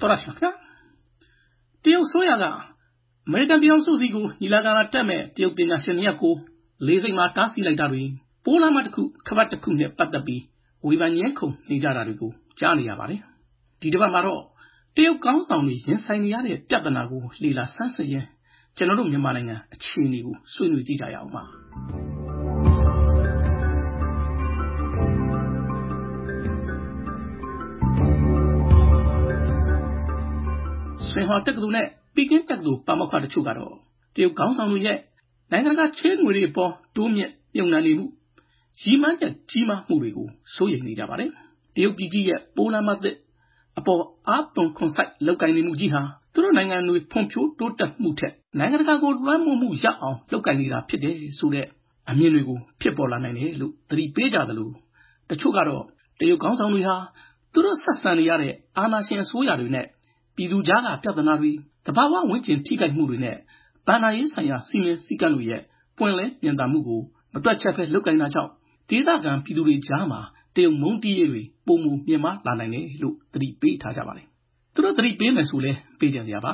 တော်ရရှိခါတရုတ်ဆိုရကအမေရိကန်ပြည်အောင်စုစီကိုညီလာခံလာတက်မဲ့တရုတ်ပညာရှင်များကိုလေးစိတ်မှာတားဆီးလိုက်တာတွေပိုးလမ်းမတစ်ခုခပတ်တစ်ခုနဲ့ပတ်သက်ပြီးဝေဖန်ညှင်းခုန်နေကြတာတွေကိုကြားနေရပါတယ်ဒီတစ်ပတ်မှာတော့တရုတ်ကောင်းဆောင်တွေရင်ဆိုင်နေရတဲ့ပြဿနာကိုလေ့လာဆန်းစစ်ရင်းကျွန်တော်တို့မြန်မာနိုင်ငံအခြေအနေကိုဆွေးနွေးကြည့်ကြရအောင်ပါဆွေဟော်တက္ကသိုလ်နဲ့ပီကင်းတက္ကသိုလ်ပါမောက္ခတချို့ကတော့တရုတ်ကောင်းဆောင်တွေရဲ့နိုင်ငံကချေးငွေတွေပေါ်တိုးမြင့်မြုံနှံနေမှုကြီးမားချက်ကြီးမားမှုတွေကိုစိုးရိမ်နေကြပါတယ်တရုတ်ပြည်ကြီးရဲ့ပိုးလမ်းမသစ်အပေါ်အားသွန်ခွန်စိုက်လောက်ကင်နေမှုကြီးဟာသူတို့နိုင်ငံတွေဖွံ့ဖြိုးတိုးတက်မှုထက်နိုင်ငံတကာကိုလွှမ်းမိုးမှုရအောင်လောက်ကင်နေတာဖြစ်တယ်ဆိုတဲ့အမြင်တွေကိုဖြစ်ပေါ်လာနိုင်တယ်လို့သတိပေးကြသလိုတချို့ကတော့တရုတ်ကောင်းဆောင်တွေဟာသူတို့ဆက်ဆံနေရတဲ့အာဏာရှင်အစိုးရတွေနဲ့ပြည်သူကြားကပြဿနာတွေတဘာဝဝန်းကျင်ထိခိုက်မှုတွေနဲ့ဗန္ဒာရေးဆိုင်ရာစီမင်းစည်းကမ်းတွေရဲ့ပွင့်လင်းမြင်သာမှုကိုမတွက်ချက်ပဲလောက်ကင်တာကြောင့်ဒေသခံပြည်သူတွေကြားမှာတရုတ်မုန်းတီးရေးတွေပုံမူမြင်မာလာနိုင်တယ်လို့သတိပေးထားကြပါတယ်သူတို့သတိပေးမယ်ဆိုလဲပေးကြစရာပါ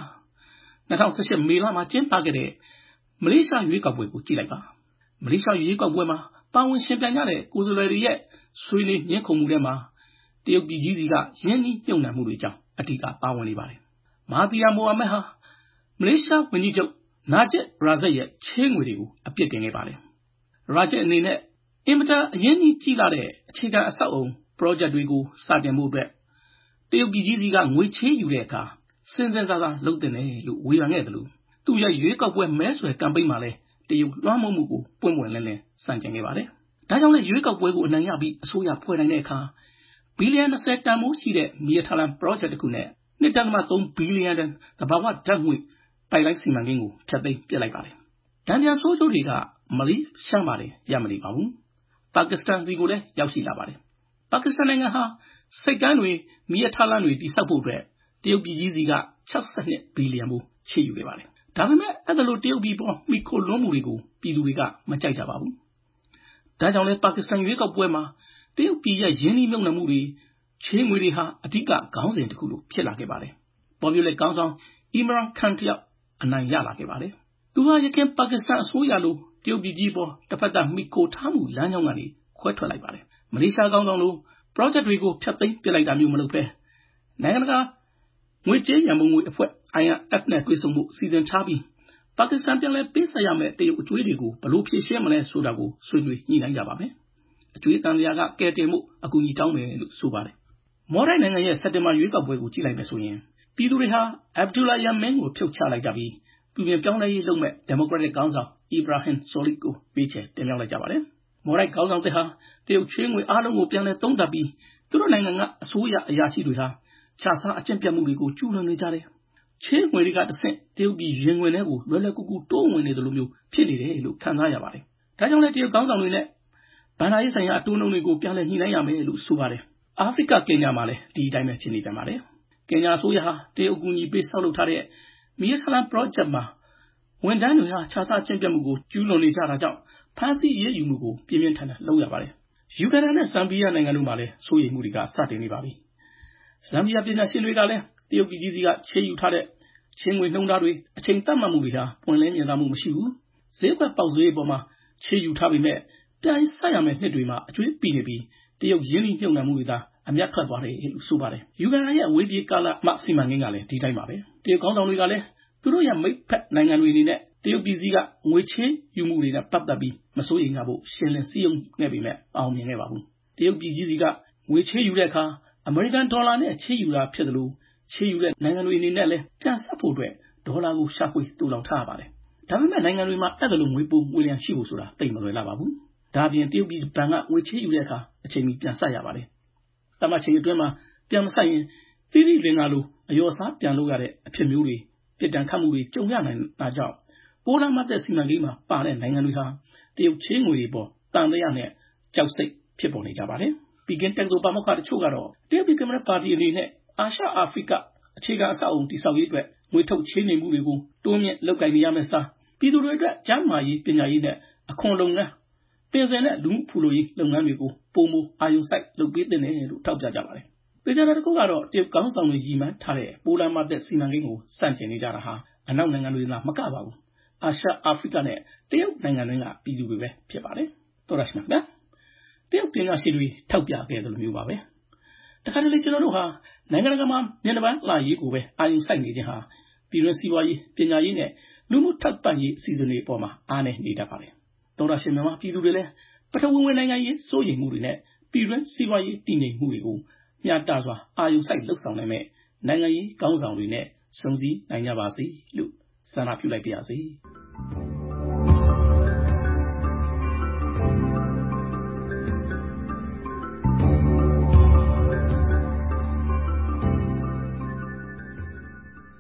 2018မေလမှာကျင်းပခဲ့တဲ့မလေးရှားရွေးကောက်ပွဲကိုကြည့်လိုက်ပါမလေးရှားရွေးကောက်ပွဲမှာပါဝင်ရှင်ပြိုင်ကြတဲ့ကိုယ်စားလှယ်တွေရဲ့ဆွေးနွေးညှင်းခုန်မှုတွေမှာတရုတ်ပြည်ကြီးစီကရင်းနှီးမြှုပ်နှံမှုတွေကြောင့်အတိအကပါဝင်နေပါတယ်မဟာသီယာမိုဟာမက်ဟာမလေးရှားဝန်ကြီးချုပ်နာဂျစ်ရာဇက်ရဲ့ချေးငွေတွေကိုအပြစ်တင်ခဲ့ပါတယ်ရာဂျက်အနေနဲ့အင်မတန်အရင်းကြီးကြီးလာတဲ့အခြေခံအဆောက်အုံ project တွေကိုစတင်မှုအတွက်တရုတ်ပြည်ကြီးစီကငွေချေးယူတဲ့အခါစဉ်းစားလုပ်တင်တယ်လို့ဝေဖန်ခဲ့တယ်လို့သူ့ရဲ့ရွေးကောက်ပွဲမဲဆွယ်ကမ်ပိန်းမှာလည်းတရုတ်လွှမ်းမိုးမှုကိုပွင့်ပွင့်လင်းလင်းစတင်ခဲ့ပါတယ်ဒါကြောင့်လည်းရွေးကောက်ပွဲကိုအနိုင်ရပြီးအစိုးရဖွဲ့နိုင်တဲ့အခါဘီလီယံ20တန်မိုးရှိတဲ့မီယာထာလန် project တစ်ခုနဲ့ 1.3 ဘီလီယံတန်သဘာဝဓာတ်ငွေပိုက်လိုင်းစီမံကိန်းကိုဖျက်သိမ်းပစ်လိုက်ပါတယ်။တံပြန်ဆိုးကျိုးတွေကမလေးရှားမှာလည်းရမနေပါဘူး။ပါကစ္စတန်စီကိုလည်းရောက်ရှိလာပါတယ်။ပါကစ္စတန်နိုင်ငံဟာစိတ်ကမ်းတွေမီယာထာလန်တွေတိစောက်ဖို့အတွက်တရုတ်ပြည်ကြီးစီက62ဘီလီယံဖို့ချေးယူခဲ့ပါတယ်။ဒါပေမဲ့အဲ့ဒါလိုတရုတ်ပြည်ပေါ်မိခိုလွှမ်းမှုတွေကိုပြည်သူတွေကမကြိုက်ကြပါဘူး။ဒါကြောင့်လည်းပါကစ္စတန်ရွေးကောက်ပွဲမှာတရုတ်ပြည်ရဲ့ရင်းနှီးမြှုပ်နှံမှုတွေချေးငွေတွေဟာအဓိကခေါင်းစဉ်တစ်ခုလိုဖြစ်လာခဲ့ပါတယ်။ပေါ်ပြလက်ခေါင်းဆောင်အီမရန်ခန်တယောက်အနိုင်ရလာခဲ့ပါတယ်။သူဟာရခိုင်ပါကစ္စတန်အစိုးရလိုတရုတ်ပြည်ကြီးပေါ်တစ်ဖက်သက်မိခိုထားမှုလမ်းကြောင်းကနေခွဲထွက်လိုက်ပါတယ်။မလေးရှားကောင်ဆောင်လို project တွေကိုဖျက်သိမ်းပစ်လိုက်တာမျိုးမလုပ်ဘဲနိုင်ငံတကာငွေကြေးရန်ပုံငွေအဖွဲ့ IMF နဲ့တွေ့ဆုံမှုစီစဉ်ထားပြီးပါကစ္စတန်ပြန်လည်ပေးဆက်ရမယ့်တရုတ်အကျွေးတွေကိုဘယ်လိုဖြေရှင်းမလဲဆိုတာကိုဆွေးနွေးညှိနှိုင်းကြပါမယ်။အကျွေးတန်လျာကကဲတင်မှုအကူအညီတောင်းမယ်လို့ဆိုပါတယ်။မော်ဒိုင်နိုင်ငံရဲ့စက်တင်ဘာရွေးကောက်ပွဲကိုကြည့်လိုက်မယ်ဆိုရင်ပြည်သူတွေဟာအဗ်ဒူလာယာမင်းကိုဖြုတ်ချလိုက်ကြပြီးပြည်ပြင်ပြောင်းလဲရေးလုပ်မဲ့ဒီမိုကရက်တစ်ခေါင်းဆောင်အီဘရာဟင်ဆိုလီကိုပေးချယ်တင်မြှောက်လိုက်ကြပါတယ်။မော်ဒိုင်ခေါင်းဆောင်တဲ့ဟာတရုတ်ချေးငွေအားလုံးကိုပြန်လည်သုံးသပ်ပြီးသူတို့နိုင်ငံကအစိုးရအရာရှိတွေဟာခြားစားအကျင့်ပြတ်မှုတွေကိုကျူးလွန်နေကြတယ်။ချေးငွေတွေကတဆင့်တရုတ်ပြည်ရင်ဝင်ထဲကိုလွယ်လွယ်ကူကူတိုးဝင်နေတယ်လို့မျိုးဖြစ်နေတယ်လို့ခံစားရပါတယ်။ဒါကြောင့်လည်းတရုတ်ခေါင်းဆောင်တွေနဲ့ဗန္ဒာရေးဆိုင်ရာအတိုးနှုန်းတွေကိုပြန်လည်ညှိနှိုင်းရမယ်လို့ဆိုပါတယ်။အာဖရိကကင်ညာမှာလည်းဒီအတိုင်းပဲဖြစ်နေပြန်ပါတယ်။ကင်ညာအစိုးရဟာတရုတ်အကူအညီပေးဆောက်လုပ်ထားတဲ့မီယာထာလန် project မှာဝန်ထမ်းတွေဟာခြားစားကျင့်ပြတ်မှုကိုကျူးလွန်နေကြတာကြောင့်ဖမ်းဆီးရေးယူမှုကိုပြင်းပြင်းထန်ထန်လုပ်ရပါတယ်။ယူဂန်ဒါနဲ့ဇမ်ဘီယာနိုင်ငံတို့မှာလည်းစိုးရိမ်မှုတွေကစတင်နေပါပြီ။ဇမ်ဘီယာပြည်နယ်ရှင်တွေကလည်းတရုတ်ပြည်ကြီးစီကချေးယူထားတဲ့ချေးငွေနှုန်းထားတွေအချိန်သတ်မှတ်မှုတွေဟာပွင့်လင်းမြင်သာမှုမရှိဘူး။ဈေးကွက်ပေါက်ဈေးပေါ်မှာချေးယူထားပေမဲ့ပြန်ဆက်ရမယ့်နှစ်တွေမှာအကျွေးပြီးနေပြီးတရုတ်ရင်းနှီးမြှုပ်နှံမှုတွေသာအမြတ်ထွက်သွားတယ်လို့ဆိုပါတယ်။ယူဂန်ဒါရဲ့အဝေးပြေးကာလမှစီမံကိန်းကလည်းဒီတိုင်းပါပဲ။တရုတ်ကောင်းဆောင်တွေကလည်းသူတို့ရဲ့မိတ်ဖက်နိုင်ငံတွေအနေနဲ့တရုတ်ပြည်စီကငွေချေးယူမှုတွေနဲ့ပတ်သက်ပြီးမစိုးရိမ်ကြဖို့ရှင်းလင်းစည်းရုံးခဲ့ပေမဲ့အောင်မြင်ခဲ့ပါဘူး။တရုတ်ပြည်ကြီးစီကငွေချေးယူတဲ့အခါအမေရိကန်ဒေါ်လာနဲ့ချေးယူတာဖြစ်တယ်လို့ချေးယူတဲ့နိုင်ငံတွေအနေနဲ့လည်းပြန်ဆက်ဖို့အတွက်ဒေါ်လာကိုရှာဖွေတူလောင်ထားရပါတယ်။ဒါပေမဲ့နိုင်ငံတွေမှာအဲ့ဒါလိုငွေပိုငွေလျံရှိဖို့ဆိုတာသိမလွယ်လာပါဘူး။ဒါပြင်တရုတ်ပြည်ဘဏ်ကငွေချေးယူတဲ့အခါအချိန်မီပြန်ဆက်ရပါတယ်။တမချိန်အတွင်းမှာပြန်မဆက်ရင်သီးသီးလင်္ကာလိုအယောစားပြန်လုပ်ရတဲ့အဖြစ်မျိုးတွေပြစ်ဒဏ်ခတ်မှုတွေကြုံရနိုင်တာကြောင့်ပိုးလမ်းမသက်စီမံကိန်းမှာပါတဲ့နိုင်ငံတွေဟာတရုတ်ချေးငွေတွေပေါ်တန်တရားနဲ့ကြောက်စိတ်ဖြစ်ပေါ်နေကြပါတယ်။ပီကင်းတက္ကသိုလ်ပါမောက္ခတချို့ကတော့တရုတ်ပြည်ကွန်မြူနစ်ပါတီအနေနဲ့အာရှအာဖရိကအခြေခံအဆောက်အုံတည်ဆောက်ရေးအတွက်ငွေထုတ်ချေးနေမှုတွေကိုတိုးမြင့်လုပ်ကိုင်နေရမယ့်စားပြည်သူတွေအတွက်ကျန်းမာရေးပညာရေးနဲ့အခွန်လုပ်ငန်းပင်စင်နဲ့လူမှုဖူလုံရေးလုပ်ငန်းတွေကိုပုံမအာရုံစိုက်လုပ်ပေးတဲ့လို့ထောက်ပြကြပါတယ်ပေချာတာတစ်ခုကတော့တရုတ်ကောင်းဆောင်တွေရည်မှန်းထားတဲ့ပိုလန်မာသက်စီမံကိန်းကိုစန့်ကျင်နေကြတာဟာအနောက်နိုင်ငံတွေလားမကပါဘူးအာရှအာဖရိကနဲ့တရုတ်နိုင်ငံတွေကပြည်သူတွေပဲဖြစ်ပါတယ်တော်ရရှိမှာဗျာတရုတ်ပညာရှင်တွေထောက်ပြခဲ့တယ်လို့မျိုးပါပဲတခါတလေကျွန်တော်တို့ဟာနိုင်ငံတကာမှာမျက်နှာပန်းလှရေးကိုပဲအာရုံစိုက်နေခြင်းဟာပြည်တွင်းစီးပွားရေးပညာရေးနဲ့လူမှုထောက်ပံ့ရေးအစီအစဉ်တွေအပေါ်မှာအားနည်းနေတတ်ပါတယ်တော်ရရှိမြန်မာပြည်သူတွေလည်းပထဝီဝင်နိုင်ငံရေးစိုးရိမ်မှုတွေနဲ့ပြည်တွင်းစီးပွားရေးတည်ငြိမ်မှုတွေကိုမျှတစွာအာရုံစိုက်လှုပ်ဆောင်နိုင်မဲ့နိုင်ငံရေးခေါင်းဆောင်တွေနဲ့စုံစည်းနိုင်ကြပါစေလို့ဆန္ဒပြုလိုက်ပါရစေ